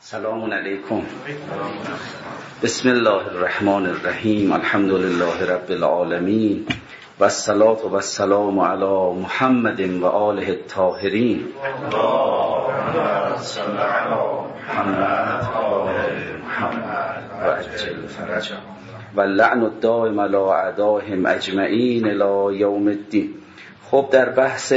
سلام علیکم. بسم الله الرحمن الرحیم. الحمد لله رب العالمین و الصلاة و السلام علی محمد و آله الطاهرین. اللهم صل علی محمد و عجل فرجهم و لعن الدائم علی اعدائهم اجمعین الی یوم الدین. خب در بحث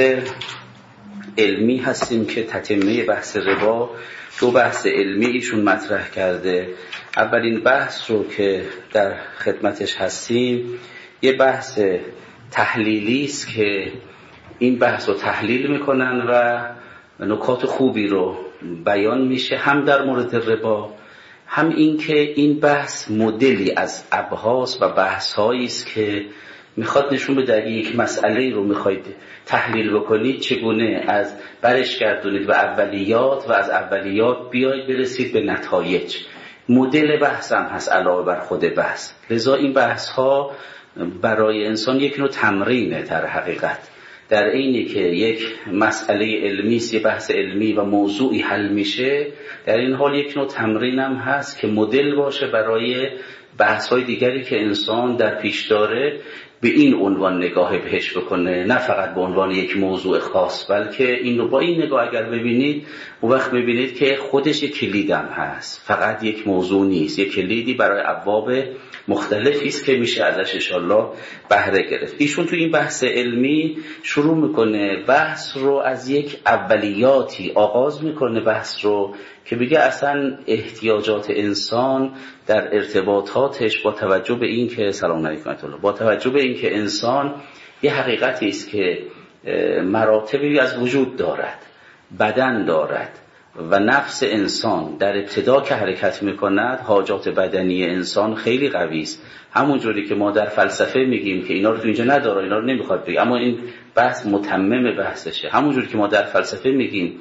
علمی هستیم که تتمه بحث ربا، دو بحث علمی ایشون مطرح کرده. اولین بحث رو که در خدمتش هستیم یه بحث تحلیلی است که این بحث رو تحلیل میکنن و نکات خوبی رو بیان میشه، هم در مورد ربا، هم این که این بحث مدلی از ابحاث و بحث‌هایی است که میخواد نشون بده اگه یک مسئله رو میخواید تحلیل بکنید چگونه از برش گردونید و اولیات و از اولیات بیاید برسید به نتایج. مدل بحث هم هست علاوه بر خود بحث. لذا این بحث ها برای انسان یک نوع تمرینه در حقیقت. در اینی که یک مسئله علمی است، یه بحث علمی و موضوعی حل میشه، در این حال یک نوع تمرین هم هست که مدل باشه برای بحث های دیگری که انسان در پیش داره، به این عنوان نگاه بهش بکنه، نه فقط به عنوان یک موضوع خاص، بلکه این رو با این نگاه اگر ببینید اون وقت ببینید که خودش یک کلیدم هست، فقط یک موضوع نیست، یک کلیدی برای ابواب مختلفی است که میشه ازش انشالله بهره گرفت. ایشون تو این بحث علمی شروع میکنه بحث رو از یک اولیاتی آغاز میکنه، بحث رو که بگه اصلا احتیاجات انسان در ارتباطاتش با توجه به این که سلام علیکم با توجه به این که انسان یه حقیقتی است که مراتبی از وجود دارد، بدن دارد و نفس انسان در ابتدا که حرکت میکند حاجات بدنی انسان خیلی قوی است. همونجوری که ما در فلسفه میگیم که اینا رو تو اینجا نداره، اینا رو نمیخواد بگه، اما این بحث متمم بحثشه. همونجوری که ما در فلسفه میگیم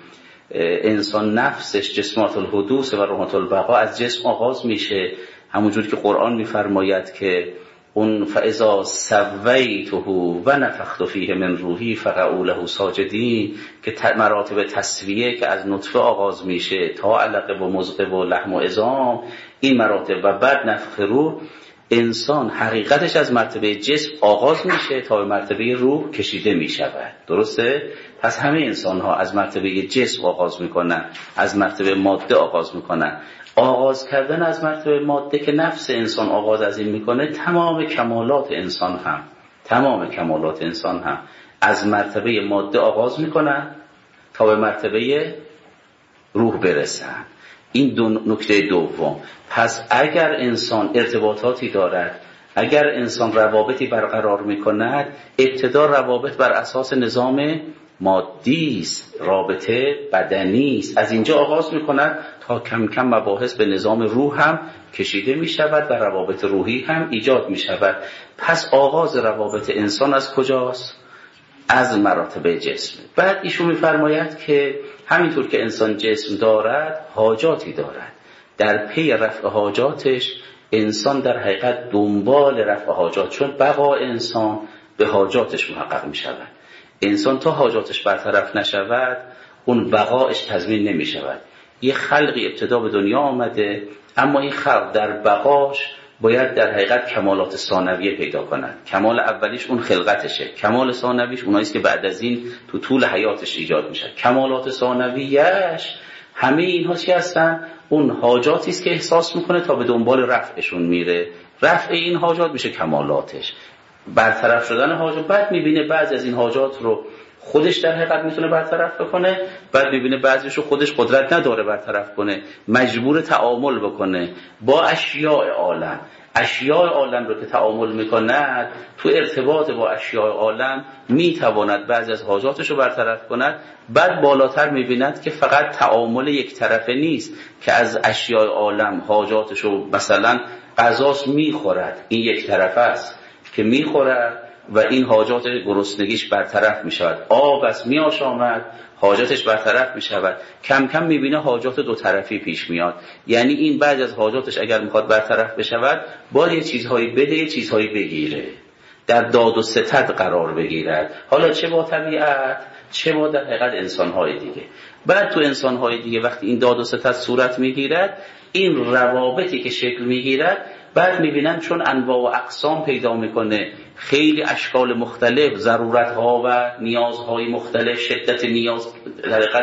انسان نفسش جسمات الحدوث و روحات البقا، از جسم آغاز میشه، همونجوری که قرآن میفرماید که اون فاذا سویته و نفخت فیه من روحی فقعوا له ساجدین، که مراتب تسویه که از نطفه آغاز میشه تا علقه و مضغه و لحم و عظام، این مراتب و بعد نفخ روح، انسان حقیقتش از مرتبه جسم آغاز میشه تا به مرتبه روح کشیده میشود. درسته؟ پس همه انسان ها از مرتبه جسم آغاز میکنن، از مرتبه ماده آغاز میکنن. آغاز کردن از مرتبه ماده که نفس انسان آغاز از این میکنه، تمام کمالات انسان هم از مرتبه ماده آغاز میکنن تا به مرتبه روح برسن. این دو نکته دوم. پس اگر انسان ارتباطاتی دارد، اگر انسان روابطی برقرار میکند، ابتدا روابط بر اساس نظام مادی است، رابطه بدنی است، از اینجا آغاز میکند تا کم کم مباحث به نظام روح هم کشیده میشود و روابط روحی هم ایجاد میشود. پس آغاز روابط انسان از کجاست؟ از مراتب جسم. بعد ایشون میفرماید که همینطور که انسان جسم دارد حاجاتی دارد، در پی رفع حاجاتش انسان در حقیقت دنبال رفع حاجات، چون بقا انسان به حاجاتش محقق می شود. انسان تا حاجاتش برطرف نشود اون بقایش تضمین نمی شود. یه خلقی ابتدا به دنیا آمده، اما این خلق در بقاش باید در حقیقت کمالات ثانویه پیدا کنند. کمال اولیش اون خلقتشه، کمال ثانویش اوناییست که بعد از این تو طول حیاتش ایجاد میشه. کمالات ثانویه‌اش همه اینها چی هستن؟ اون حاجاتی است که احساس میکنه تا به دنبال رفعشون میره. رفع این حاجات میشه کمالاتش، برطرف شدن حاجات. بعد میبینه بعضی از این حاجات رو خودش در حقیقت میتونه برطرف بکنه، بعد میبینه بعضیش رو خودش قدرت نداره برطرف کنه، مجبور تعامل بکنه با اشیاء عالم. اشیاء عالم رو که تعامل میکند، تو ارتباط با اشیاء عالم میتواند بعضی از حاجاتش رو برطرف کند. بعد بالاتر میبیند که فقط تعامل یک طرفه نیست، که از اشیاء عالم حاجاتش رو، مثلا غذاش میخورد، این یک طرفه است که میخورد و این حاجات گرسنگیش برطرف می شود. آب از می آشامد، حاجاتش برطرف می شود. کم کم می بینه حاجات دو طرفی پیش میاد. یعنی این بعضی از حاجاتش اگر میخواد برطرف بشود، باید یه چیزهایی بده، یه چیزهایی بگیره. در داد و ستد قرار بگیرد، حالا چه با طبیعت چه با در حقیقت انسان‌های دیگه. بعد تو انسان‌های دیگه وقتی این داد و ستد صورت میگیرد، این روابطی که شکل میگیرد، بعد میبینن چون انواع و اقسام پیدا میکنه، خیلی اشکال مختلف، ضرورت‌ها و نیازهای مختلف، شدت نیاز، در حقیقت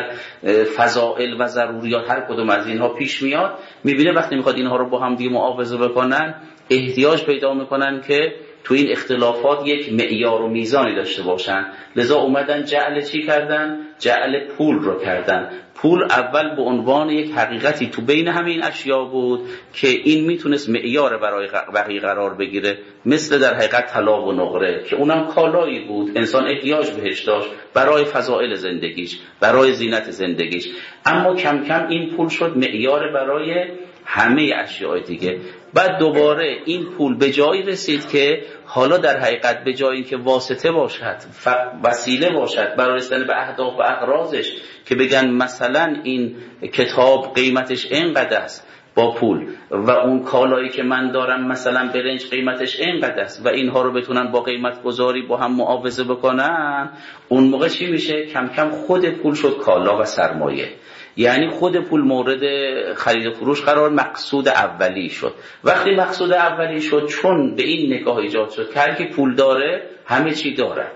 فضائل و ضروریات هر کدوم از اینها پیش میاد، میبینه وقتی میخواد اینها رو با هم دیگه معاوضه بکنن، احتیاج پیدا میکنن که تو این اختلافات یک معیار و میزانی داشته باشن. لذا اومدن جعل چی کردن؟ جعل پول رو کردن. پول اول به عنوان یک حقیقتی تو بین همین اشیا بود که این میتونست معیار برای بقیه قرار بگیره، مثل در حقیقت طلا و نقره که اونم کالایی بود، انسان احتیاج بهش داشت برای فضائل زندگیش، برای زینت زندگیش. اما کم کم این پول شد معیار برای همه اشیاء دیگه. بعد دوباره این پول به جایی رسید که حالا در حقیقت به جایی که واسطه باشد، وسیله باشد برای رسیدن به اهداف و اغراضش، که بگن مثلا این کتاب قیمتش اینقدر است با پول و اون کالایی که من دارم مثلا برنج قیمتش اینقدر است و اینها رو بتونن با قیمت گذاری با هم معاوضه بکنن، اون موقع چی میشه؟ کم کم خود پول شد کالا و سرمایه. یعنی خود پول مورد خرید و فروش قرار مقصود اولی شد. وقتی مقصود اولی شد، چون به این نگاه ایجاد شد که هر کی پول داره همه چی دارد.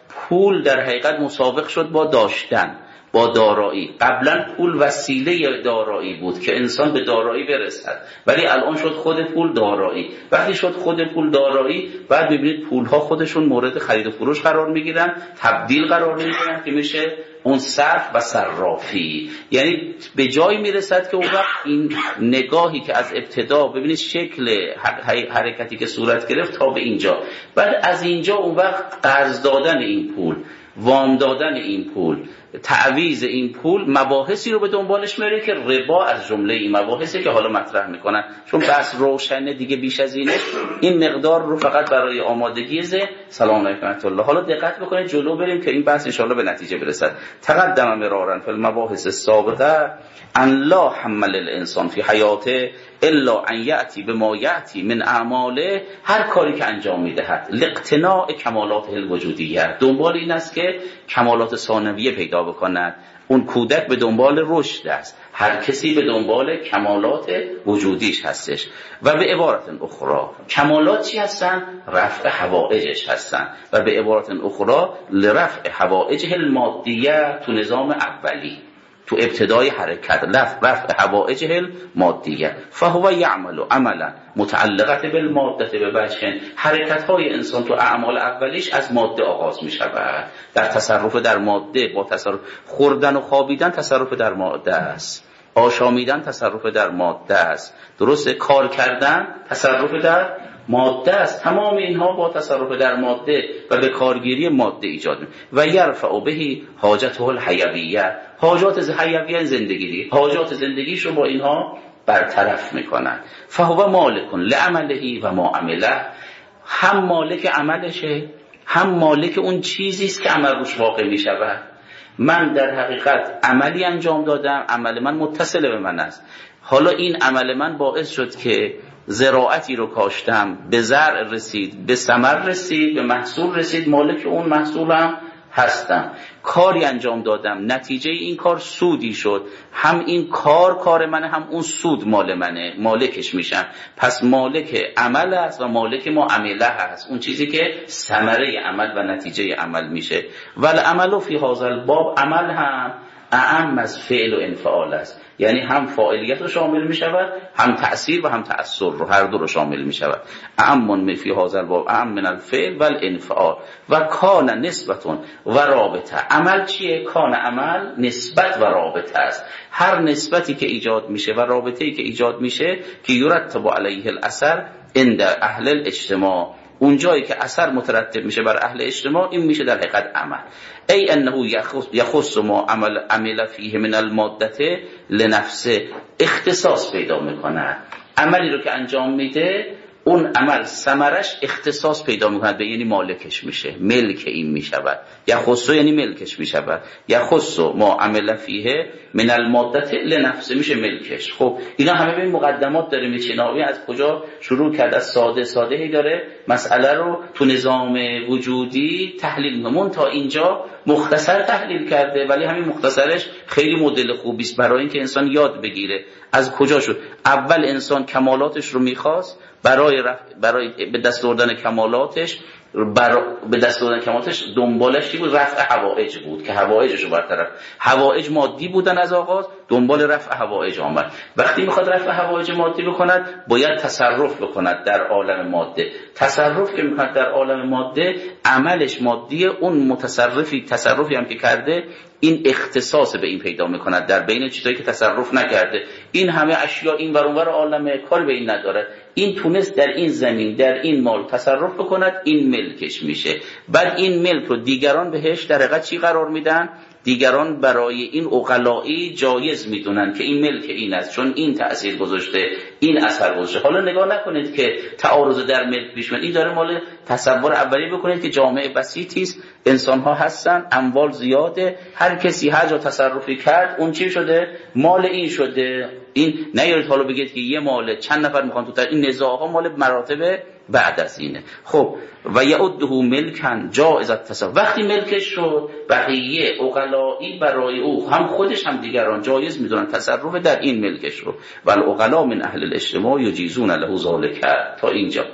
پول در حقیقت مسابق شد با داشتن، با دارایی. قبلا پول وسیله دارایی بود که انسان به دارایی برسد، ولی الان شد خود پول دارایی. وقتی شد خود پول دارایی، بعد ببینید پولها خودشون مورد خرید و فروش قرار میگیرن، تبدیل قرار میگیرن که میشه اون صرف و صرافی. یعنی به جایی میرسد که اون وقت این نگاهی که از ابتدا ببینید شکل حرکتی که صورت گرفت تا به اینجا، بعد از اینجا اون وقت قرض دادن این پول، وام دادن این پول، تعویض این پول، مباحثی رو به دنبالش میره که ربا از جمله این مباحثی که حالا مطرح میکنن. چون بحث روشنه دیگه، بیش از اینه این مقدار رو فقط برای آمادگی ذهن. سلام علیکم ورحمة الله. حالا دقت بکنید جلو بریم که این بحث ان شاء الله به نتیجه برسد. تقدم مرارا فی المباحث السابقه ان لا حمل الانسان فی حیاته الا ان یأتی بما یأتی من اعماله. هر کاری که انجام میدهد لاقتناع کمالات الوجودیه، دنبال این است که کمالات ثانویه پیدا بکند. اون کودک به دنبال رشد است، هر کسی به دنبال کمالات وجودیش هستش. و به عبارت اخرى کمالات چی هستن؟ رفع حوائجش هستن. و به عبارت اخرى لرفع حوائجه المادیه، تو نظام اولی، تو ابتدای حرکت، رفع حوائجه المادیه. فهو یعمل عملا متعلقه بالماده بوجه. حرکت های انسان تو اعمال اولیش از ماده آغاز می شود. در تصرف در ماده، با تصرف خوردن و خوابیدن تصرف در ماده است، آشامیدن تصرف در ماده است، درسته؟ کار کردن تصرف در ماده است. تمام اینها با تصرف در ماده و به کارگیری ماده ایجاد می و یرفع بهی حاجته الحیویه. حاجات حیویه زندگی، حاجات زندگیش رو با اینها برطرف میکنن. فهو مالک لعمله و ما عمله. هم مالک عملشه، هم مالک اون چیزی است که عمل روش واقع میشود. من در حقیقت عملی انجام دادم، عمل من متصل به من است. حالا این عمل من باعث شد که زراعتی رو کاشتم، به زرع رسید، به ثمر رسید، به محصول رسید، مالک اون محصولم هستم. کاری انجام دادم، نتیجه این کار سودی شد، هم این کار منه، هم اون سود مال منه، مالکش میشم. پس مالک عمل است و مالک ما عمله هست، اون چیزی که ثمره عمل و نتیجه عمل میشه. ول عمل فی هذا الباب، عمل هم اعم از فعل و انفعال است. یعنی هم فاعلیت رو شامل می شود، هم تأثیر و هم تأثیر رو، هر دو رو شامل می شود. اعم فی هذا الباب اعم من الفعل و الانفعال. و کان نسبتون و رابطه. عمل چیه؟ کان عمل نسبت و رابطه است. هر نسبتی که ایجاد میشه و رابطه‌ای که ایجاد میشه که یرتب علیه الاثر عند اهل الاجتماع، اون جایی که اثر مترتب میشه بر اهل اجتماع، این میشه در حقیقت عمل. ای انه یخص ما عمل فیه من الماده لنفسه، اختصاص پیدا میکنه. عملی رو که انجام میده اون عمل ثمرش اختصاص پیدا میکند به، یعنی مالکش میشه، ملک این میشود. یخصو یعنی ملکش میشود، یخصو ما عمل فیه من المادة لنفسه میشه ملکش. خب اینا همه به این مقدمات داره میچیناوی از کجا شروع کرد، از ساده هی داره مسئله رو تو نظام وجودی تحلیل میکنه. تا اینجا مختصر تحلیل کرده، ولی همین مختصرش خیلی مدل خوبی است برای اینکه انسان یاد بگیره از کجا شد. اول انسان کمالاتش رو میخواست، برای به دست آوردن کمالاتش دنبالش چی بود؟ رفع حوائج بود که حوائجش رو برطرف. حوائج مادی بودن از آغاز، دنبال رفع حوائج آمد. وقتی میخواد رفع حوائج مادی بکند باید تصرف بکند در عالم ماده. تصرف که میکند در عالم ماده عملش مادیه، اون تصرفی هم که کرده این اختصاص به این پیدا میکند در بین چیزایی که تصرف نکرده. این همه اشیا این ور اون ور عالم کار به این نداره، این تونست در این زمین در این مال تصرف بکند، این ملکش میشه. بعد این ملک رو دیگران بهش در حقیقت چی قرار میدن؟ دیگران برای این عقلایی جایز میدونن که این ملک این است، چون این تأثیر گذاشته، این اثر گذاشته. حالا نگاه نکنید که تعارض در ملک پیش میاد، این داره مال تصور اولی بکنید که جامعه بسیطی است، انسان ها هستن، اموال زیاده، هر کسی هر جا تصرفی کرد اون چی شده؟ مال این شده. این نیارید حالا بگید که یه مال چند نفر میخوان تو این نزاعها مال مراتب بعد از اینه. خب و یعده ملکن جائز التصرف، وقتی ملکش شد بقیه عقلایی برای او هم خودش هم دیگران جایز میدونن تصرف در این ملکش رو. والعقلا من اهل الاجتماع یجیزون له ذلک. تا اینجا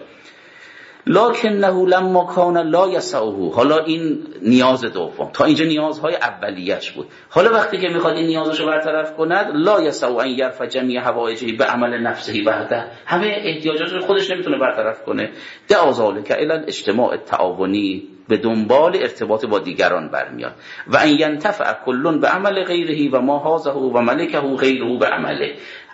لکنه لما کان لا یسعه، حالا این نیاز دوم، تا اینجا نیازهای اولیه‌اش بود. حالا وقتی که میخواد این نیازشو برطرف کند، لا یسعه ان یرفع جمیع حوائجه به عمل نفسه وحده، همه احتیاجاتش خودش نمیتونه برطرف کنه. دعا ذلک الی الاجتماع التعاونی، به دنبال ارتباط با دیگران برمیاد. و ان ینتفع کل به عمل غیره و ما هازه و ملکه غیره به عمله،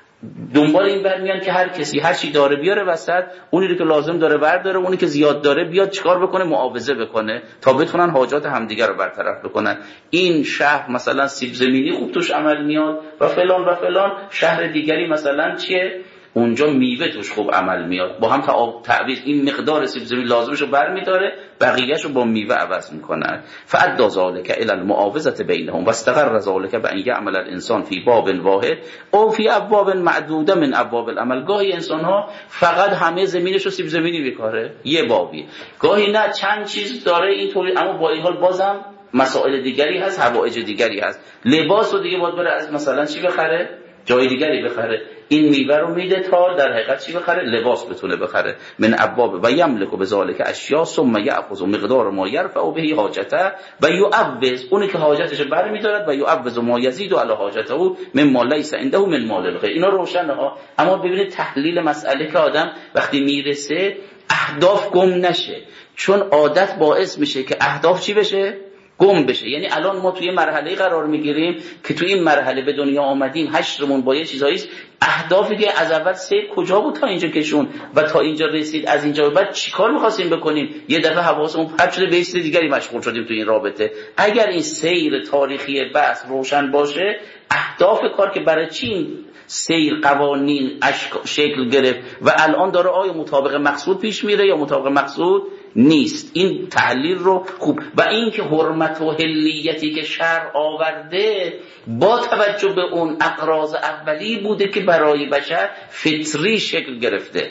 دنبال این برمیان که هر کسی هر چی داره بیاره وسط، اونی رو که لازم داره برداره، اونی که زیاد داره بیاد چیکار بکنه؟ معاوضه بکنه تا بتونن حاجات همدیگر رو برطرف بکنن. این شهر مثلا سیب زمینی خوب توش عمل میاد و فلان و فلان، شهر دیگری مثلا چیه؟ اونجا میوه توش خوب عمل میاد، با هم تعویض این مقدار سیب زمینی لازمشو برمیداره، بقیه‌شو با میوه عوض میکنن. فعد ذلک الی المعاوضه بینهم واستقر ذلک بان یعمل الانسان فی باب واحد او فی ابواب معدوده من ابواب العمل. گاهی انسان ها فقط همه زمینشو سیب زمینی میکاره، یه بابی، گاهی نه چند چیز داره اینطوری، اما با این حال بازم مسائل دیگری هست، حوائج دیگری هست. لباس رو دیگه باید بره از مثلا چی بخره؟ جای دیگری بخره. این میوه رو میده تا در حقیقت چی بخره؟ لباس بتونه بخره. من ابواب و یملک بذالک اشیاء ثم یاخذ مقدار ما یرفع به حاجته و یعوض، اونی که حاجتش برمی‌دارد و یعوض ما یزید علی حاجته مما لیس عنده من مال الغیر. اینا روشنه ها، اما ببینید تحلیل مسئله که آدم وقتی میرسه اهداف گم نشه، چون عادت باعث میشه که اهداف چی بشه؟ گم بشه. یعنی الان ما توی مرحله قرار میگیریم که توی این مرحله به دنیا آمدیم، حشرمون با یه چیزایی است، اهدافی که از اول کجا بود تا اینجا کشون و تا اینجا رسید، از اینجا بعد چیکار می‌خواستیم بکنیم؟ یه دفعه حواسمون پرت شده به چیز دیگری مشغول شدیم توی این رابطه. اگر این سیر تاریخی بحث روشن باشه، اهداف کار که برای چی سیر قوانین شکل گرفت و الان داره آیا مطابق مقصود پیش میره یا مطابق مقصود نیست، این تحلیل رو خوب. و این که حرمت و حلیتی که شرع آورده با توجه به اون اقراض اولی بوده که برای بشر فطری شکل گرفته،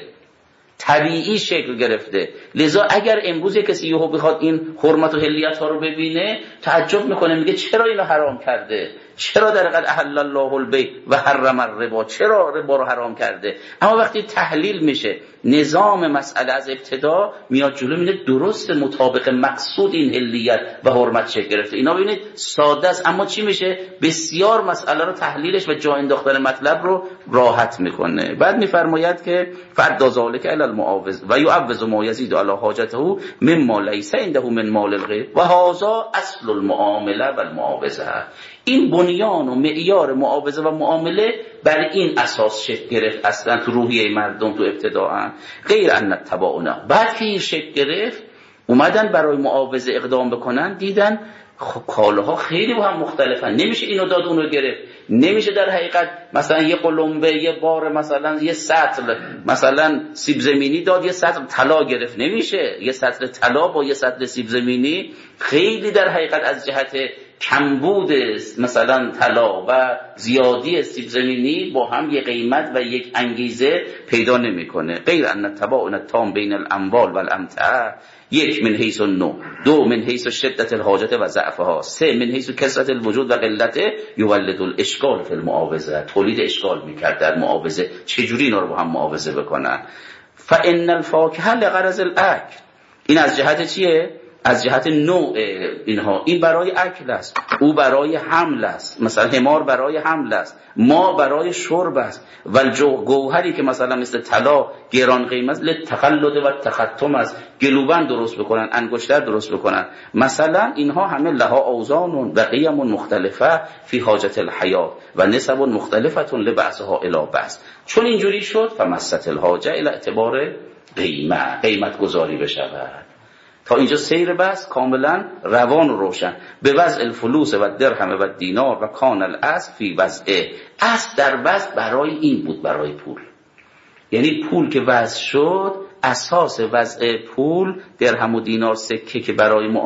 طبیعی شکل گرفته. لذا اگر امروز کسی یهو بخواد این حرمت و حلیت ها رو ببینه تعجب میکنه، میگه چرا اینو حرام کرده؟ چرا در حقیقت احل الله البیع و حرم الربا، چرا ربا رو حرام کرده؟ اما وقتی تحلیل میشه نظام مسئله از ابتدا میاد جلو، میبینه درست مطابق مقصود این حلیت و حرمت شکل گرفته. اینا ببینید ساده است، اما چی میشه؟ بسیار مسئله رو تحلیلش و جا انداختن مطلب رو راحت میکنه. بعد میفرماید که فرد ذالک الی المعاوض و یعوض ما یزید علی حاجته مما لیس عنده من مال الغیر و هذا اصل المعامله و المعاوضه. این بنیان و معیار معاوضه و معامله بر این اساس شکل گرفت اصلا تو روحیه مردم تو ابتداء. غیر ان التباین، بعد که این شکل گرفت اومدن برای معاوضه اقدام بکنن، دیدن خب کالاها خیلی با هم مختلفن، نمیشه اینو داد اونو گرفت. نمیشه در حقیقت مثلا یه قلمبه، یه بار، مثلا یه سطل مثلا سیب زمینی داد، یه سطل طلا گرفت. نمیشه. یه سطل طلا با یه سطل سیب زمینی خیلی در حقیقت از جهت کمبود مثلا طلا و زیادی سیب زمینی با هم یک قیمت و یک انگیزه پیدا نمیکنه. غیر ان التباین التام بین الاموال و الامتعه، یک من حیث النوع، دو من حیث شدت الحاجت و ضعفها، سه من حیث کثرت الوجود و قلت یولد الاشکال فی المعاوضه، تولید اشکال میکرد در معاوضه. چجوری اینا رو با هم معاوضه بکنن؟ فان الفاکهه لغرض الاکل، این از جهت چیه؟ از جهت نوع اینها. این برای اکل است، او برای حمل است، مثلا حمار برای حمل است، ما برای شرب است. و گوهری که مثلا مثل طلا گران قیمت للتخلد و تختم است، گلوبند درست بکنن، انگشتر درست بکنن. مثلا اینها همه لها اوزان و قیم مختلفه فی حاجت الحیات و نسب مختلفه لبعضها الی بعض. چون اینجوری شد فمست الحاجه الی اعتبار قیمت گذاری بشود. تا اینجا سیر بحث کاملا روان و روشن. به وضع الفلوس و درهم و دینار و کان الاصل فی وضعه، اصل در وضع برای این بود، برای پول. یعنی پول که وضع شد، اساس وضع پول درهم و دینار سکه که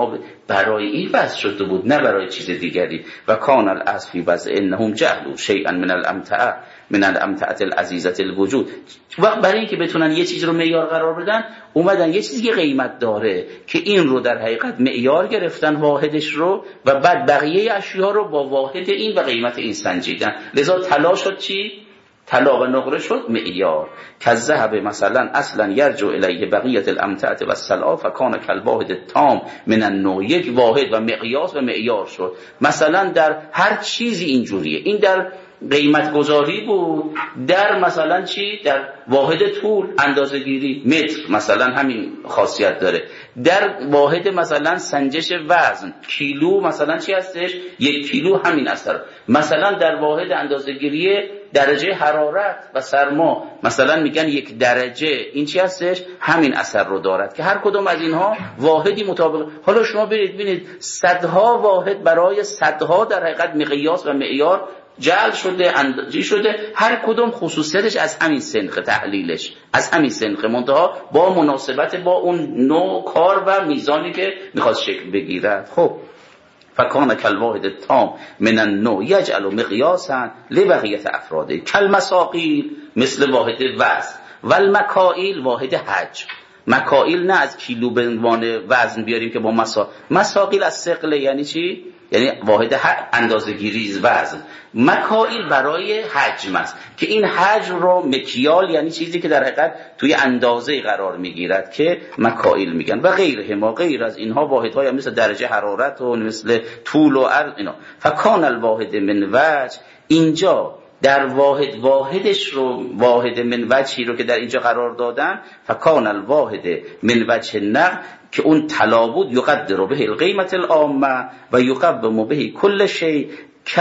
برای این وضع شده بود، نه برای چیز دیگری. و کان الاصل فی وضع انهم جعلوا شیئا من الامتعه من الامتعه العزیزه الوجود. وقت برای اینکه بتونن یه چیز رو معیار قرار بدن، اومدن یه چیزی که قیمت داره که این رو در حقیقت معیار گرفتن، واحدش رو، و بعد بقیه اشیا رو با واحد این و قیمت این سنجیدن. لذا طلا شد چی؟ طلا و نقره شد معیار. کالذهب مثلا اصلا یرجع الیه بقیه الامتعه و السلع فکان کالواحد التام من النوع، یک واحد و مقیاس و معیار شد. مثلا در هر چیزی اینجوریه. این در قیمت گذاری بود، در مثلا چی؟ در واحد طول اندازه گیری متر مثلا همین خاصیت داره. در واحد مثلا سنجش وزن کیلو مثلا چی هستش؟ یک کیلو همین اثر. مثلا در واحد اندازه گیری درجه حرارت و سرما مثلا میگن یک درجه، این چی هستش؟ همین اثر رو دارد که هر کدوم از اینها واحدی مطابق. حالا شما ببینید صدها واحد برای صدها در حقیقت مقیاس و معیار جعل شده، اندازه شده، هر کدوم خصوصیتش از همین سنخ، تحلیلش از همین سنخ، منتها با مناسبت با اون نوع کار و میزانی که میخواد شکل بگیرد. خب فکان کالواحد التام من النوع یجعل مقیاسا لبقیه افراده، کالمساقیل مثل واحد وزن، و المکائیل واحد حجم. مکائیل نه از کیلو به عنوان وزن بیاریم که با مساقیل از ثقل، یعنی چی؟ یعنی واحد اندازه گیری وزن. مکائیل برای حجم است که این حجم رو مکیال، یعنی چیزی که در حقیقت توی اندازه قرار میگیرد که مکائیل میگن. و غیر از اینها واحدهای مثل درجه حرارت و مثل طول و عرض اینا. فکان الواحد من وجه، اینجا در واحدش رو، واحد من وجهی رو که در اینجا قرار دادن، فکان الواحد من وجه نقد که اون طلا بود، یقدر به القیمت العامه و یقوم به کل شیء که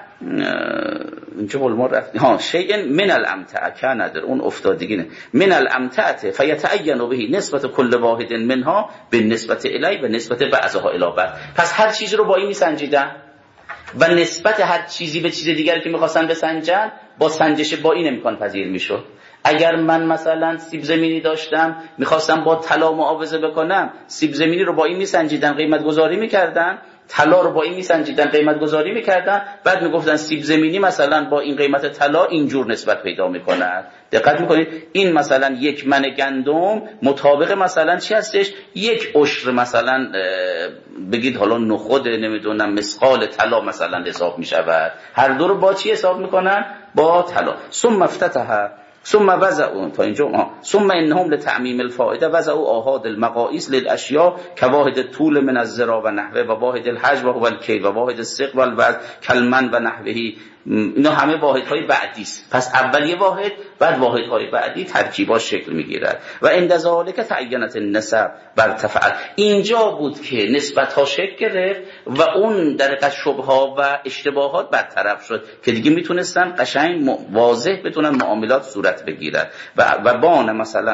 اینجا ما رفتیم شیء من الامتعه که نداره، اون افتادگی نه. من الامتعه فیتعین به نسبت کل واحد منها به نسبت الی و نسبت بعضها الی بعض. پس هر چیزی رو با این میسنجیدن و نسبت هر چیزی به چیز دیگری که میخواستن بسنجن با سنجش با این امکان پذیر میشد. اگر من مثلا سیب زمینی داشتم میخواستم با طلا معاوضه بکنم، سیب زمینی رو با این میسنجیدن، قیمت گذاری میکردن، طلا رو با این میسنجیدن، قیمت گذاری میکردن، بعد میگفتن سیب زمینی مثلا با این قیمت طلا اینجور نسبت پیدا میکند. دقت میکنید این مثلا یک من گندم مطابق مثلا چی هستش؟ یک عشر مثلا بگید حالا نخود نمیدونم مسقال طلا مثلا حساب میشود. هر دو رو با چی حساب میکنن؟ با طلا. ثم افتتح ثم وضعوا تا اینجا ثم انهم لتعمیم الفائده وضعوا آحاد المقاییس للاشیاء كواحد الطول من الذرا و نحوه و واحد الحجم و هو الکیل و واحد الثقل والوزن کالمن و نحوه. اینا همه واحدهای بعدی است. پس اول یه واحد، بعد واحدهای بعدی ترکیباش شکل میگیرد. و عند ذلک تعینت النسب برتفع، اینجا بود که نسبت ها شکل گرفت و اون در حقیقت شبهه و اشتباهات برطرف شد که دیگه میتونستن قشنگ واضح بتونن معاملات صورت بگیرد. و بان مثلا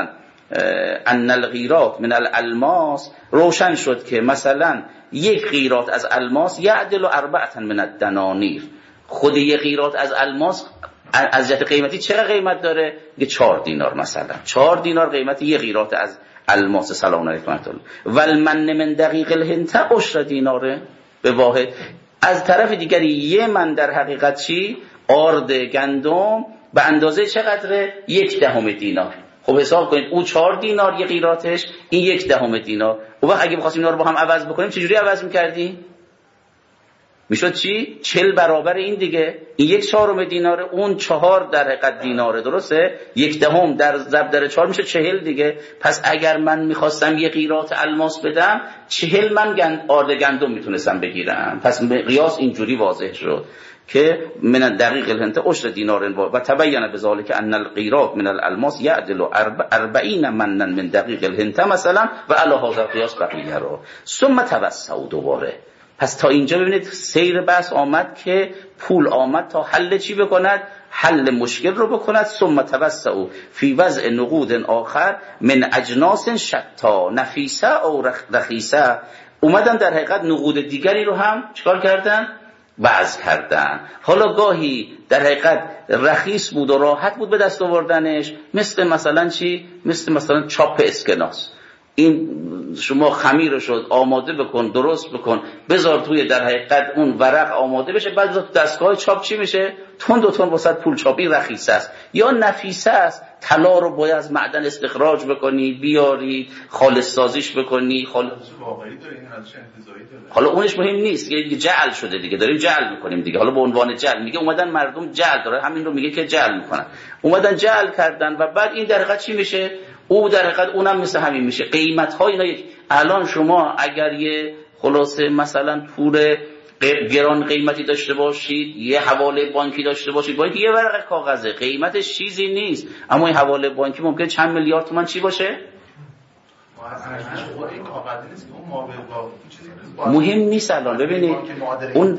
ان القیراط من الالماس روشن شد که مثلا یک قیراط از الماس یعدل 4 من الدنانیر. خود یک قیراط از الماس از جهت قیمتی چقدر قیمت داره؟ یه 4 دینار مثلا. 4 دینار قیمت یک قیراط از الماس. سلام علیکم و المن من دقیق الهنته 10 دیناره به واحد. از طرف دیگری یه من در حقیقت چی؟ آرد گندم به اندازه چقدره؟ 1/10 دینار. خب حساب کنید او 4 دینار یه قیراطش، این 1/10 دینار. و وقت اگه بخواستیم اینا رو با هم عوض بکنیم چجوری عوض می‌کردی؟ میشد چی؟ 40 برابر این دیگه. این 1/4 دیناره، اون 4 در حقیقت دیناره، درسته؟ 1/10 در ضرب در 4 میشه 40 دیگه. پس اگر من میخواستم یه قیراط الماس بدم 40 من آرد گندم میتونستم بگیرم. پس قیاس اینجوری واضح شد که من دقیق الهنته 10 دینار و تبین بذلک ان القیراط من الالماس یعدل 40 منا من دقیق الهنته مثلا و علی هذا القیاس بقیه رو. ثم توسعوا دوباره. پس تا اینجا ببینید سیر بحث آمد که پول آمد تا حل چی بکند؟ حل مشکل رو بکند. ثم توسعوا فی وضع نقود آخر من اجناس شتا نفیسه او رخیصه. اومدن در حقیقت نقود دیگری رو هم چکار کردن؟ وضع کردن. حالا گاهی در حقیقت رخیص بود و راحت بود به دست آوردنش، مثلا چی؟ مثلا چاپ اسکناس. این شما خمیر شد آماده بکن، درست بکن، بذار توی در حقیقت اون ورق آماده بشه، بعد تو دستگاه چاپ چی میشه؟ تند و تند واسط پول چاپی رخیصه است. یا نفیسه است، طلا رو باید از معدن استخراج بکنی، بیاری خالص سازیش بکنی. حالا اونش مهم نیست، یه جعل شده دیگه، داریم جعل میکنیم دیگه. حالا به عنوان جعل میگه اومدن مردم جعل داره، همین رو میگه که جعل میکنن. اومدن جعل کردن و بعد این در حقیقت چی میشه؟ او در حقیقت اونم مثل همین میشه. قیمت ها اینا الان شما اگر یه خلاصه مثلا پول گران قیمتی داشته باشید، یه حواله بانکی داشته باشید، با اینکه یه ورقه کاغذه قیمتش چیزی نیست، اما این حواله بانکی ممکنه چند میلیارد تومان چی باشه؟ مهم نیست. الان ببینید اون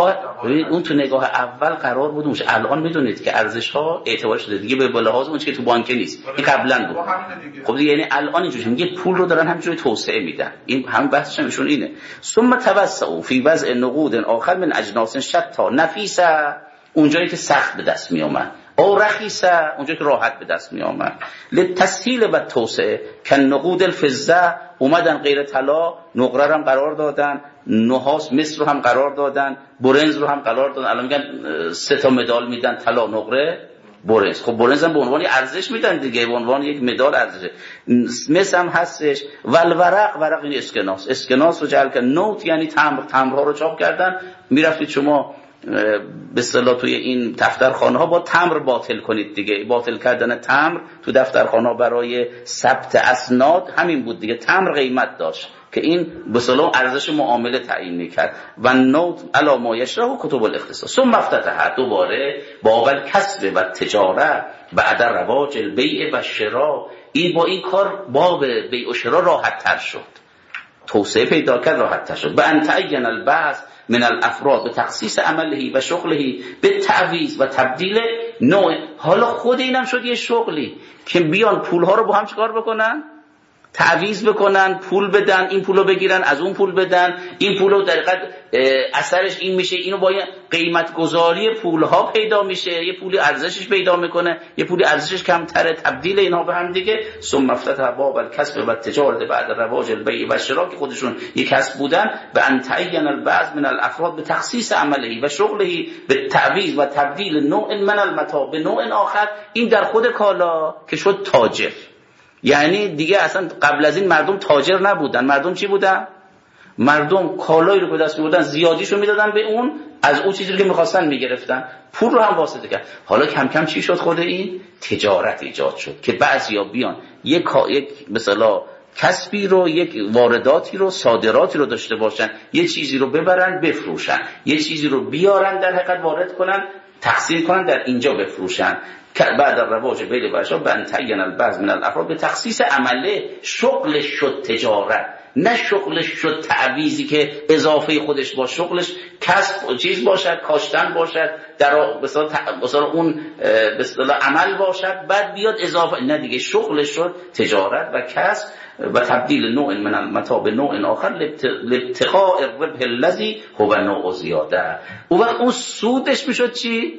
تو نگاه اول قرار بود اونش، الان میدونید که ارزش ها اعتبار شده دیگه به لحاظ اون چیزی که تو بانک نیست، این قبلا بود. خب دیگه یعنی الان اینجوریه، میگه پول رو دارن همینجوری توسعه میدن. این هم بحثش ایشون اینه. ثم توسعوا فی وضع نقود آخر من اجناس شتا نفیسه، اونجایی که سخت به دست می اومد، او رخیصه، اونجایی که راحت به دست می اومد. للتسهیل و توسعه کن نقود الفضه، اومدن غیر طلا نقره هم قرار دادن، نحاس مصر رو هم قرار دادن، برنز رو هم قرار دادن. الان میگن 3 مدال میدن، طلا، نقره، برنز. خب برنز هم به عنوان ارزش میدن دیگه، به عنوان یک مدال ارزشه. مصر هم هستش. ورق این اسکناس رو جعل کردن. نوت یعنی تمبرها رو چاپ کردن. میرفتید شما به اصطلاح توی این دفترخانه ها با تمبر باطل کنید دیگه. باطل کردن تمبر تو دفترخانه ها برای ثبت اسناد همین بود دیگه. تمبر قیمت داشت که این به اصطلاح ارزش معامله تعیین میکرد. و نوت علی ما یشرح کتب الاختصاص. ثم افتتح دوباره باب الکسب و تجاره بعد رواج البیع و شراء. این با این کار باب بیع و شراء راحت تر شد، توسعه پیدا کرد، راحت تر شد. به ان تعین البحث من الافراد به تخصیص عمله و شغله به تعویض و تبدیل نوع. حالا خود اینم شد یه شغلی که بیان پولها رو با هم چیکار بکنن؟ تعویض بکنن، پول بدن، این پولو بگیرن، از اون پول بدن، این پولو در حقیقت اثرش این میشه، اینو با قیمت گذاری پولها پیدا میشه، یه پولی ارزشش پیدا میکنه، یه پولی ارزشش کمتره، تبدیل اینها به هم دیگه. ثم افتتح باب الکسب و التجاره بعد رواج البیع و الشراء که خودشون یک کسب بودن. به ان تعین البعض من الافراد به تخصیص عمله و شغله به تعویض و تبدیل نوع من المتاع به نوع آخر. این در خود کالا که شد تاجر. یعنی دیگه اصلا قبل از این مردم تاجر نبودن. مردم چی بودن؟ مردم کالایی رو به دست می‌بردن، زیادیشو میدادن به اون، از اون چیزی که می‌خواستن می‌گرفتن، پول رو هم واسطه کرد. حالا کم کم چی شد؟ خود این تجارت ایجاد شد که بعضیا بیان یک مثلا کسبی رو، یک وارداتی رو، صادراتی رو داشته باشن، یه چیزی رو ببرن بفروشن، یه چیزی رو بیارن در حقیقت وارد کنن، تقسیم کنن، در اینجا بفروشن. بعد الرواج بین بشر بن تعین البعض من الافراد به تخصیص عمله. شغلش شد تجارت، نه شغلش شد تعویضی که اضافه خودش با شغلش کسب چیز باشد، کاشتن باشد، در مثلا اون به اصطلاح عمل باشد، بعد بیاد اضافه. نه دیگه، شغلش شد تجارت و کسب و تبدیل نوع من المتاع به نوع آخر لابتغاء الربح الذی هو نوع زیاده. اون وقت اون سودش میشد چی؟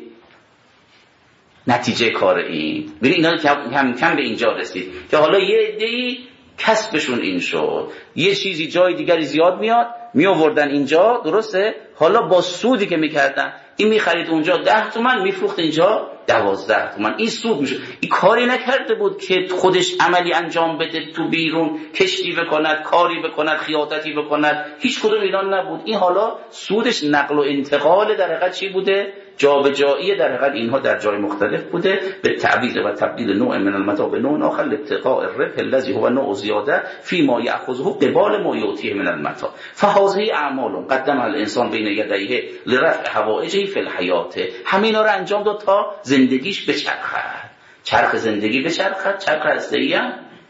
نتیجه کار این. ببین اینا کم کم به اینجا رسید که حالا یه عده‌ای کسبشون این شد، یه چیزی جای دیگری زیاد می آوردن اینجا، درسته؟ حالا با سودی که میکردن، این میخرید اونجا 10 تومن، میفروخت اینجا 12 تومن، این سود میشه. این کاری نکرده بود که خودش عملی انجام بده، تو بیرون کشتی بکند، کاری بکند، خیاطتی بکند، هیچ کدوم اینا نبود. این حالا سودش نقل و انتقال در حقیقت چی بوده؟ جابجایی در حقیقت اینها در جای مختلف بوده به تعویض و تبدیل نوع من المتاع به نوع آخر لابتغاء الربح الذی هو نوع زیاده فیما یأخذه قبال ما یعطیه من المتاع فهذه اعمال قدمها الانسان بین یدیه لرفع حوائجه فی الحیات. همینا رو انجام داد تا زندگیش بچرخد، چرخ زندگی بچرخد، چرخ هسته‌ای هم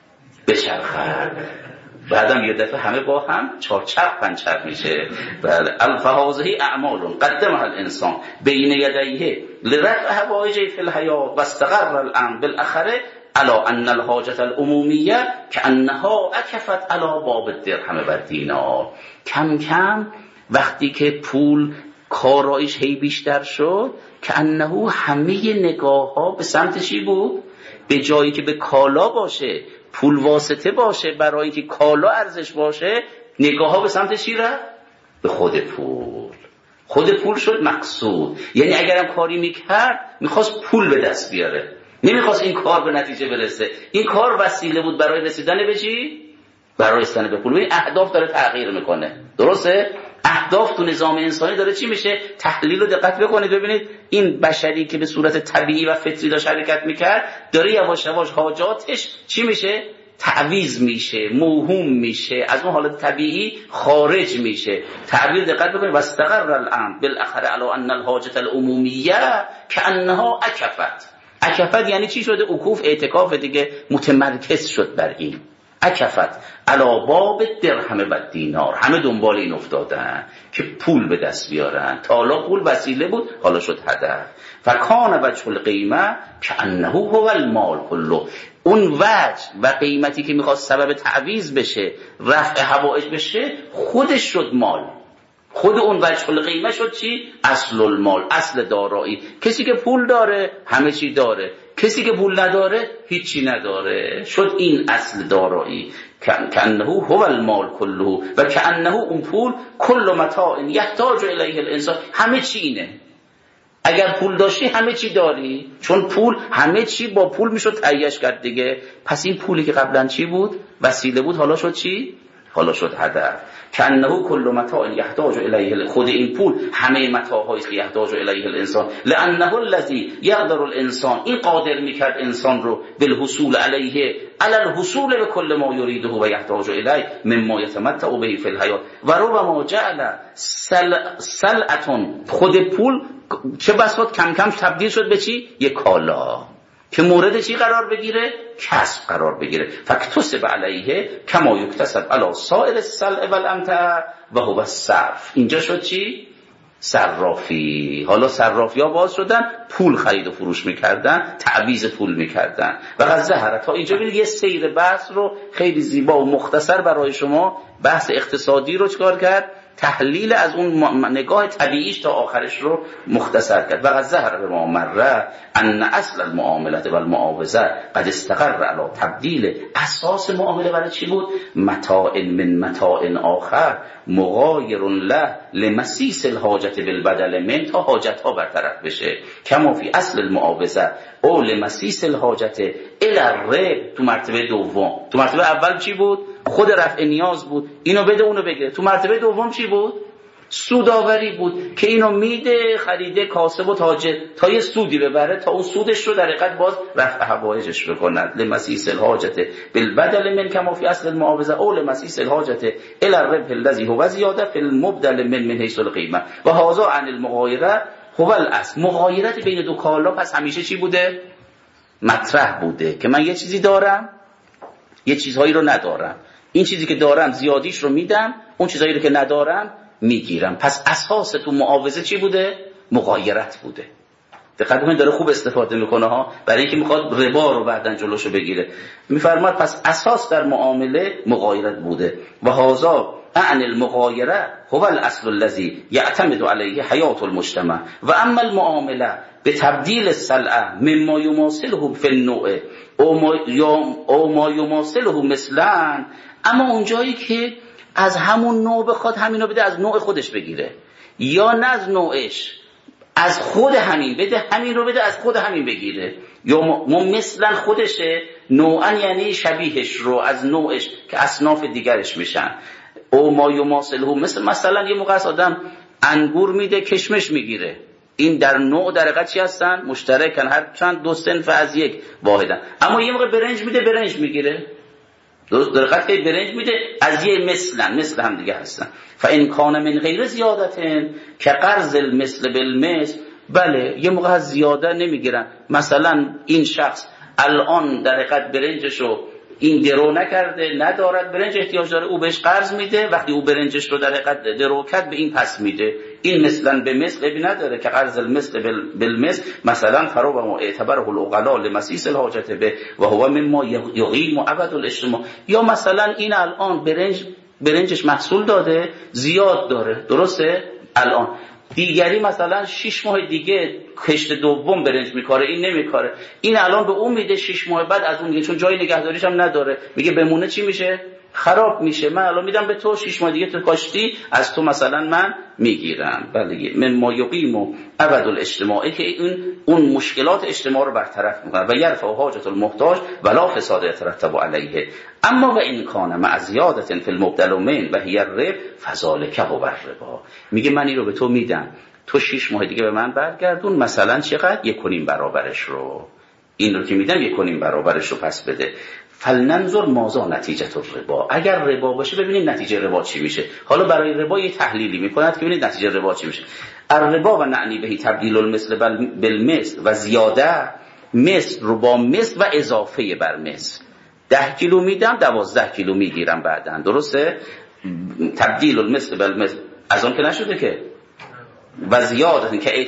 بچرخد، بعدم یه دفعه همه با هم چهارچرخ پنچرخ میشه. بله، الفهازه اعمال قدمها الانسان بین یدیه لرفع حوائجه فی الحیات و استقر الامر بالاخره على ان الحاجه العمومیه كانها اکفت على باب الدرهم و الدینار. کم کم وقتی که پول کارایش هی بیشتر شد، كانه همه نگاه ها به سمت چی بود؟ به جایی که به کالا باشه، پول واسطه باشه برای اینکه کالا ارزش باشه، نگاه ها به سمت چی رفت؟ به خود پول. خود پول شد مقصود. یعنی اگرم کاری میکرد میخواست پول به دست بیاره، نمیخواست این کار به نتیجه برسه. این کار وسیله بود برای رسیدن به چی؟ برای رسیدن به پول. این اهداف داره تغییر میکنه، درسته؟ اهداف تو نظام انسانی داره چی میشه؟ تحلیل رو دقت بکنید ببینید این بشری که به صورت طبیعی و فطری داشت حرکت میکرد، داره یواش یواش حاجاتش چی میشه؟ تعویض میشه، موهوم میشه، از اون حالت طبیعی خارج میشه. تعبیر دقت بکنید واستقر الامر بالاخره علی ان الحاجه العمومیه كانها اکفت یعنی چی شده؟ وقوف اعتکاف دیگه، متمرکز شد بر این. اکفت علی باب درهم و دینار، همه دنبال این افتادن که پول به دست بیارن. تا حالا پول وسیله بود، حالا شد هدف. فکان وجه القیمه کانه هو المال کله. اون وجه و قیمتی که میخواست سبب تعویض بشه، رفع حوائج بشه، خودش شد مال. خود اون وجه القیمه شد چی؟ اصل المال، اصل دارایی. کسی که پول داره همه چی داره، کسی که پول نداره هیچی نداره. شد این اصل دارایی. کانه هو المال کله و کانه اون پول کل متاع یحتاج الیه الانسان. همه چی اینه. اگر پول داشتی همه چی داری، چون پول همه چی با پول میشد تهیه‌اش کرد دیگه. پس این پولی که قبلا چی بود؟ وسیله بود، حالا شد چی؟ حالا شد هدف. کانه کل متاع یحتاج الیه، خود این پول همه متاع‌هایی که یحتاج الیه الانسان، لانه الذی یقدر الانسان، این قادر میکرد انسان رو بالحصول علیه علی الحصول به کل ما یریده و یحتاج الیه مما یتمتع به فی الحیات و ربما جعل سلعه، خود پول چه بساط کم کم تبدیل شد به چی؟ یک کالا که مورد چی قرار بگیره؟ کسب قرار بگیره. فاکتسب علیه کما یکتسب علی سایر السلع والامتع و هو الصرف. اینجا شد چی؟ صرافی. حالا صرافی ها باز شدن، پول خرید و فروش میکردن، تعویض پول میکردن. و ظهر تا اینجا ببینید یه سیر بحث رو خیلی زیبا و مختصر برای شما، بحث اقتصادی رو چکار کرد؟ تحلیل از اون نگاه طبیعیش تا آخرش رو مختصر کرد. و ظهر به ما مره ان اصل المعاملات و المعاوضه قد استقر علی تبدیل. اساس معامله برای چی بود؟ متاع من متاع آخر مغایر له لمسیس الحاجت بالبدل من، تا حاجت ها برطرف بشه. کما فی اصل المعاوضه او لمسیس الحاجت الی الربح. تو مرتبه دوم، تو مرتبه اول چی بود؟ خود رفع نیاز بود، اینو بده اونو بگیره. تو مرتبه دوم چی بود؟ سوداوری بود که اینو میده خریده کاسب و تاجر تا یه سودی ببره، تا اون سودش رو در حقیقت باز رفع حوائجش بکند. لمسیس الحاجت بالبدل من کما فی اصل المعاوضه او لمسیس الحاجت الی الربح الذی هو زیاده فی المبدل من حیث القیمه و هذا عن المغایره هو الاصل. مغایرت بین دو کالا پس همیشه چی بوده؟ مطرح بوده که من یه چیزی دارم، یه چیزهایی رو ندارم، این چیزی که دارم زیادیش رو میدم، اون چیزهایی رو که ندارم میگیرم. پس اساس تو معاوضه چی بوده؟ مغایرت بوده. دقت کنید داره خوب استفاده میکنه ها، برای اینکه میخواد ربا رو بعدن جلوشو بگیره. میفرماد پس اساس در معامله مغایرت بوده. و هذا عن المغایره هو الاصل الذي يعتمد عليه حیات المجتمع و اما المعامله بتبدیل السلعه مما یماثله فی النوع او ما یماثله مثلا، اما اونجایی که از همون نوع بخواد همینو بده، از نوع خودش بگیره، یا نه از نوعش، از خود همین بده، همین رو بده از خود همین بگیره، یا مثلا خودشه، نوعا یعنی شبیهش رو از نوعش که اصناف دیگرش میشن. او ما یماثله مثلا یه موقع آدم انگور میده کشمش میگیره، این در نوع در حقیقت چی هستن؟ مشترکن، هر چند دو صنف از یک واحدن. اما یه موقع برنج میده برنج میگیره، درست در حقیقت که برنج میده از یه مثل هم دیگه هستن. فان کان من غیر زیادتن که قرض المثل بالمثل، بله یه موقع از زیاده نمیگیرن. مثلا این شخص الان در حقیقت برنجشو این درو نکرده، ندارد برنج، احتیاج داره، او بهش قرض میده، وقتی او برنجش رو در حقیقت درو کرد به این پس میده. این مثلا به مثل ابی نداره که قرض المثل بالمثل، مثلا فرو و اعتبره العقلاء لمسیس الحاجت به و هو مما یقیم ابد الاجتماع. یا مثلا این الان برنجش محصول داده زیاد داره، درسته، الان دیگری مثلا 6 ماه دیگه کشت دوم برنج میکاره، این نمیکاره، این الان به اون میده 6 ماه بعد از اون میگه، چون جای نگهداریش هم نداره، میگه بمونه چی میشه؟ خراب میشه. من الان میدم به تو 6 ماه دیگه تو کاشتی، از تو مثلا من میگیرم. بله من ما یقیم و ابد الاجتماعی که اون مشکلات اجتماع رو برطرف میکنه و یرفع حاجت المحتاج ولا فساد يترتب علیه. اما و این کان مع زیادت فی المبدل من و هی الربا فذلک هو الربا. میگه من این رو به تو میدم، تو 6 ماه دیگه به من برگردون، مثلا چقدر؟ 1.5 برابرش رو، این رو که میدم 1.5 برابرش رو پس بده. فلننظر ماذا نتیجه الربا، اگر ربا باشه ببینید نتیجه ربا چی میشه. حالا برای ربا یه تحلیلی میکند که ببینید نتیجه ربا چی میشه. الربا و نعنی بهی تبدیل المثل بالمثل و زیاده، مثل رو با مثل و اضافه بر مثل. 10 کیلو میدم 12 کیلو میگیرم بعدن، درسته؟ تبدیل المثل بالمثل از اون که نشده که، و زیاده که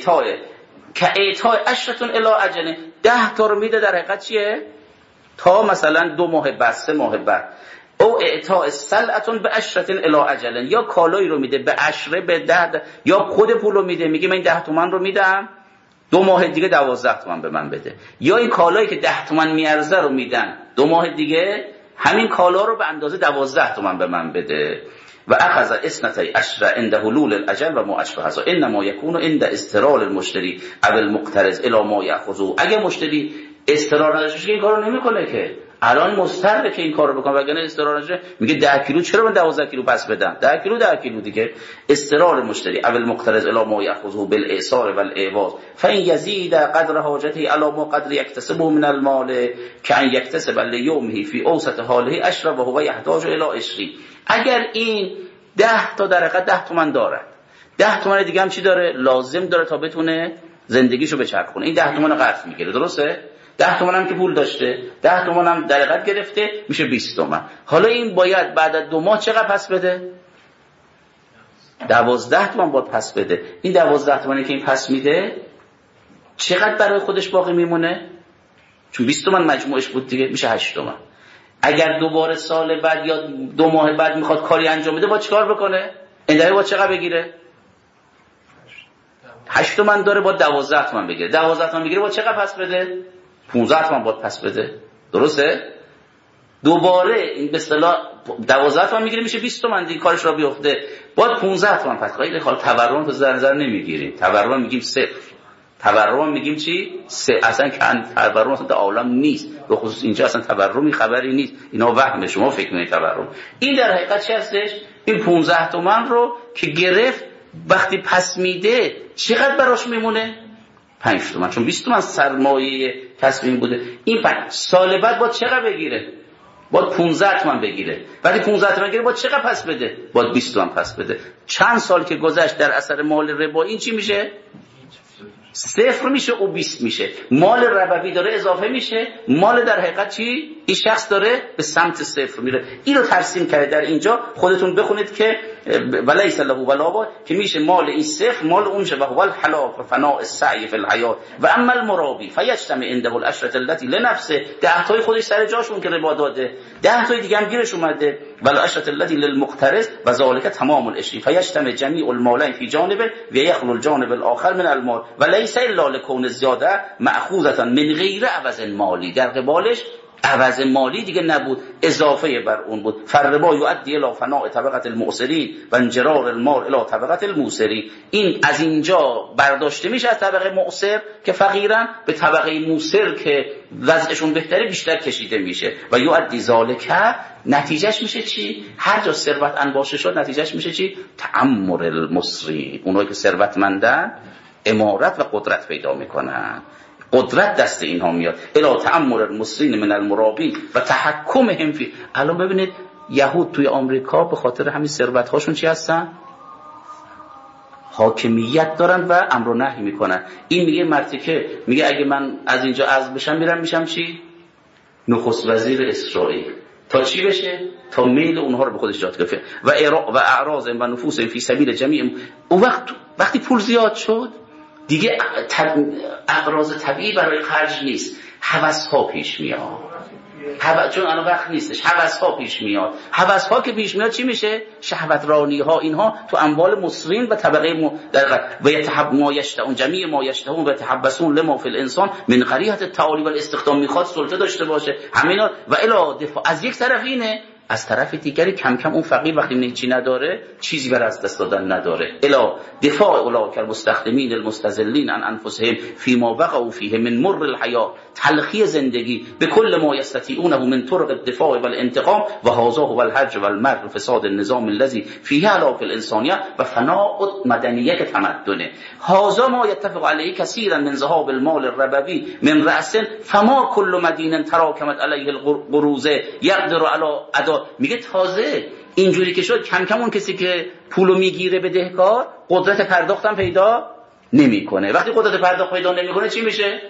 اعطای عشرتون الی اجل، 10 تا رو میده در حقیقت چیه؟ تا مثلا 2 ماه بعد 3 ماه بعد. او اعطاء سلعتون به عشرتن الی اجل، یا کالایی رو میده به عشره به 10، یا خود پول رو میده، میگه من 10 تومن رو میدم 2 ماه دیگه 12 تومن به من بده. یا این کالایی که 10 تومن میارزه رو میدن 2 ماه دیگه همین کالا رو به اندازه 12 تومن به من بده. و اخذ اثنتی عشر عند حلول الاجل و ما اشبه هذا انما یکون عند استرال المشتری او المقترض الی ما یاخذه. اگه مشتری استرار نداشته که این کارو نمیکنه، که الان مضطره که این کارو بکنه، وگرنه استرار نشه میگه 10 کیلو چرا من 12 کیلو پس بدم؟ 10 کیلو دیگه. استرار مشتری او المقترض الی ما یاخذه بالاعصار والاعواض فان یزید قدر حاجته علی ما قدر یکتسبه من المال کان یکتسب لیومه فی اوسط حاله عشر و هو یحتاج الی 20. اگر این 10 تا در حقیقت 10 تومن داره، 10 تومن دیگه هم چی داره؟ لازم داره تا بتونه زندگیشو بچرخونه. این 10 تومن قرض میگیره، درسته؟ 10 تومن هم که پول داشته، 10 تومن هم در حقیقت گرفته، میشه 20 تومن. حالا این باید بعد از 2 ماه چقدر پس بده؟ 12 تومن باید پس بده. این 12 تومنی که این پس میده چقدر برای خودش باقی میمونه؟ چون 20 تومن مجموعش بود دیگه، میشه 8 تومن. اگر دوباره سال بعد یا 2 ماه بعد میخواد کاری انجام بده، با چیکار بکنه؟ این با چقدر بگیره؟ 8 تومن داره، با 12 تومن بگیره. 12 تومن بگیره با چقدر پس بده؟ 15 تومن باید پس بده، درسته؟ دوباره این به اصطلاح 12 تومن میگیره، میشه 20 تومن دیگه، کارش را بیفته، باید 15 تومن پس. خیلی حالا تورم تو نظر نمیگیریم، تورم میگیم صفر. تورم میگیم چی؟ اصلا که تورم اصلا در عالم نیست، به خصوص اینجا اصلا تورمی خبری نیست، اینا وهمه، شما فکر میکنید تورم. این در حقیقت چی هستش؟ این 15 تومن رو که گرفت وقتی پس میده چقدر براش میمونه؟ 5 تومن، چون 20 تومن سرمایه تصمیم بوده. این 5 سال بعد باید چقدر بگیره؟ باید 15 تومن بگیره. وقتی 15 تومن بگیره باید چقدر پس بده؟ باید 20 تومن پس بده. چند سال که گذشت در اثر مال ربا این چی میشه؟ صفر میشه او 20 میشه. مال ربوی داره اضافه میشه، مال در حقیقت چی؟ این شخص داره به سمت صفر میره. اینو ترسیم کرده در اینجا. خودتون بخونید که ولیس له ولا که میشه مال این صفر مال اون شه و هو الحلاف و فناء السعی فی الحیات و اما المرابی فیجتمع عنده العشرة التي لنفسه. 10 تای خودش سر جاشون که ربا داده، 10 تای دیگه هم گیرش اومده. والعشرة التي للمقترض و ذلك تمام العشر فیجتمع جمیع المالین فی جانب و یخلو الجانب الاخر من المال و لیس الا لکون الزیاده مأخوذة من غیر عوض مالی. در قبالش عوض مالی دیگه نبود، اضافه بر اون بود. فربا یؤدی الی فناء طبقه المعسرین و انجرار المال الی طبقه الموسرین. این از اینجا برداشته میشه از طبقه معسر که فقیرن به طبقه موسر که وضعشون بهتره بیشتر کشیده میشه. و یؤدی ذالک نتیجهش میشه چی؟ هر جا ثروت انباشته شد نتیجهش میشه چی؟ تعمر المصری. اونایی که ثروتمندن امارت و قدرت پیدا میکنن، قدرت دست اینها میاد. الی تعمر المصرین من المرابین و تحکمهم فی. الان ببینید یهود توی آمریکا به خاطر همین ثروت هاشون چی هستن؟ حاکمیت دارن و امر و نهی میکنن. این میگه مرتکه میگه اگه من از اینجا عزل بشم میشم چی؟ نخست وزیر اسرائیل. تا چی بشه؟ تا میل اونها رو به خودش جات کنه. و اعراض و نفوس فی سبیل جمیع. اون وقتی پول زیاد شد دیگه اقراض طبیعی برای خرج نیست، هوس‌ها پیش میاد. چون الان وقت نیستش، هوس‌ها پیش میاد. هوس‌ها که پیش میاد چی میشه؟ شهوت رانی‌ها. اینها تو اموال مصرین و طبقه و یتحب ما یشتهون جمیع ما یشتهون و یتحبسون لما فی الانسان من قریحة التعالی والاستخدام. میخواد سلطه داشته باشه همینا و الی دفاع. از یک طرف اینه، از طرف دیگری کم کم اون فقیر وقتی هیچی نداره چیزی برای از دست دادن نداره. الا دفاع اولئک المستخدمین المستذلین عن انفسهم فيما وقعوا فيه من مر الحیات. تلخی زندگی به کل ما یستطيعونه من طرق الدفاع والانتقام و هذا هو الهجر والمکر فساد النظام الذي فيه هلاك الانسانیه و فناء مدنیت تمدن. هذا ما يتفق عليه كثيرا من ذهاب المال الربوي من رأس فما كل مدين تراكمت عليه القروض يقدر على ادا. میگه تازه اینجوری که شد کم کم اون کسی که پولو میگیره بدهکار قدرت پرداختم پیدا نمیکنه. وقتی قدرت پرداخت پیدا نمیکنه چی میشه؟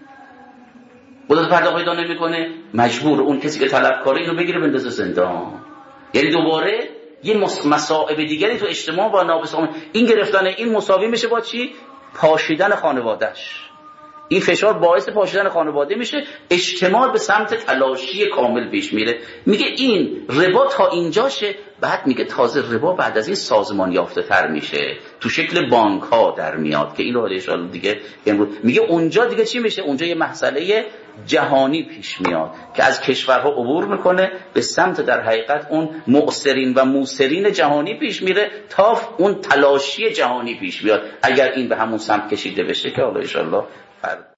قدرت پرداخت پیدا نمیکنه مجبور اون کسی که طلبکاره اینو بگیره بندازه زندان. یعنی دوباره یه مصائب دیگری تو اجتماع با نابسام. این گرفتن این مساوی میشه با چی؟ پاشیدن خانواده‌اش. این فشار باعث پاشیدن خانواده میشه، اجتماع به سمت تلاشی کامل پیش میره. میگه این ربا تا اینجاشه. بعد میگه تازه ربا بعد از این سازمان یافته تر میشه، تو شکل بانک ها در میاد که این رو ان شاءالله دیگه امروز میگه اونجا دیگه چی میشه؟ اونجا یه مسئله جهانی پیش میاد که از کشورها عبور میکنه به سمت در حقیقت اون معسرین و موسرین جهانی پیش میره تا اون تلاشی جهانی پیش بیاد. اگر این به همون سمت کشیده بشه که حالا ان شاءالله